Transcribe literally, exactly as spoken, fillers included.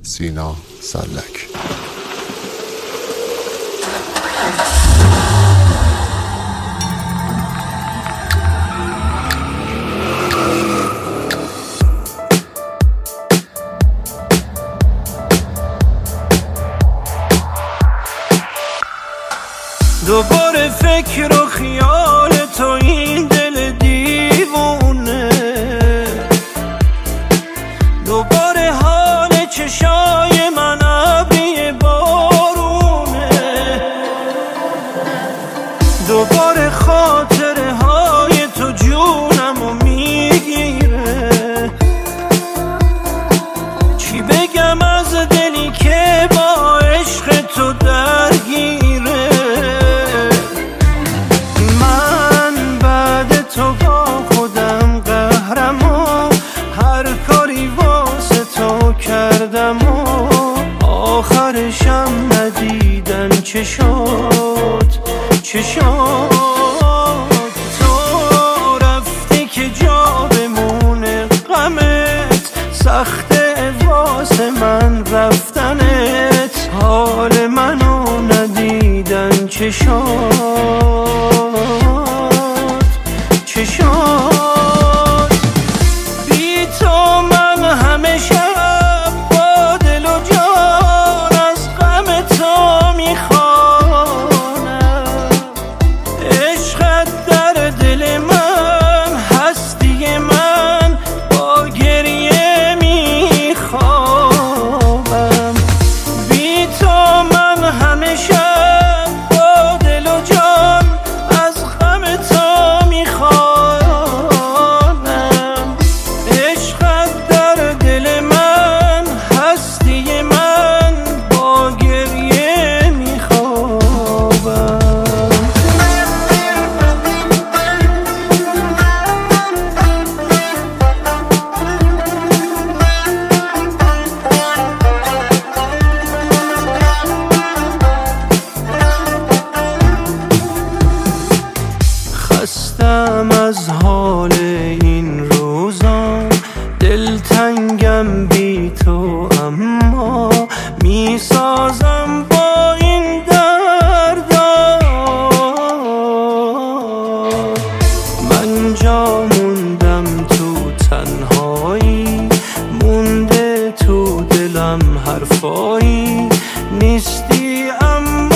سینا سلک. دوباره فکر و خیال تو این دل دیوونه، دوباره حال چشای من ابری بارونه، دوباره خاطره های تو جونمو میگیره. چی بگم از دلی که با عشق تو درگیره. تو با خودم قهرم و هر کاری واسه تو کردم و آخرشم ندیدن چه شد چه شد. تو رفتی که جا بمونه غمت، سخته واسه من رفتنت، حال منو ندیدن چه شد چه شد. بی تو من همه شب با دل و جان از غم تو میخوانم. عشقت در دل من، هستی من، با گریه میخوابم. بی تو من همه شب با دل و جان از غم تو خستم از حال این روزا، دلتنگم بی تو، اما میسازم با این دردا. من جا موندم تو تنهایی، مونده تو دلم حرفایی نیستی اما